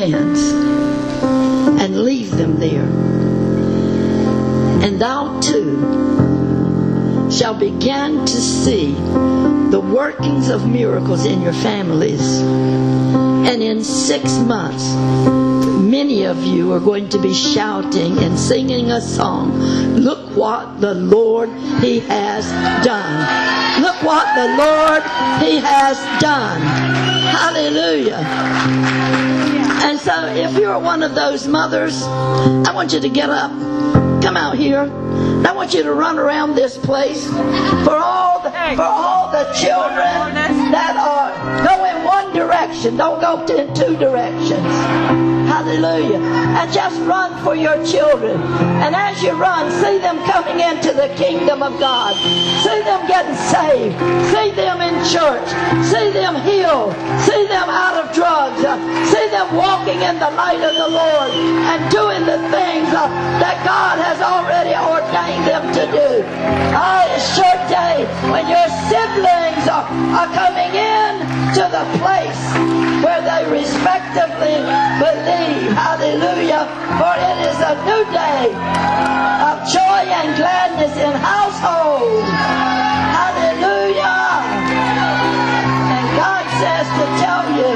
hands and leave them there. And thou too shall begin to see the workings of miracles in your families. And in 6 months, many of you are going to be shouting and singing a song. Look what the Lord, He has done. Look what the Lord, He has done. Hallelujah. And so if you're one of those mothers, I want you to get up. Come out here. I want you to run around this place for all the children that are go in one direction. Don't go in two directions. Hallelujah. And just run for your children. And as you run, see them coming into the kingdom of God. See them getting saved. See them in church. See them healed. See them out of drugs. See them walking in the light of the Lord and doing the things that God has already ordained them to do. Oh, it's your day when your siblings are coming in to the place where they respectively believe. Hallelujah. For it is a new day of joy and gladness in households. Hallelujah. And God says to tell you,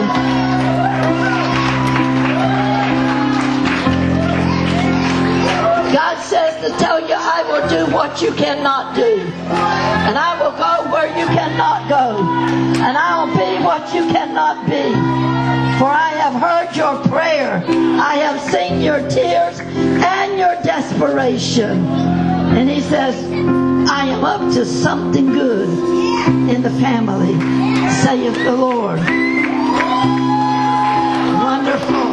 God says to tell you, I will do what you cannot do. And I will go where you cannot go. And I will be what you cannot be. For I have heard your prayer. I have seen your tears and your desperation. And He says, I am up to something good in the family, saith the Lord. Wonderful.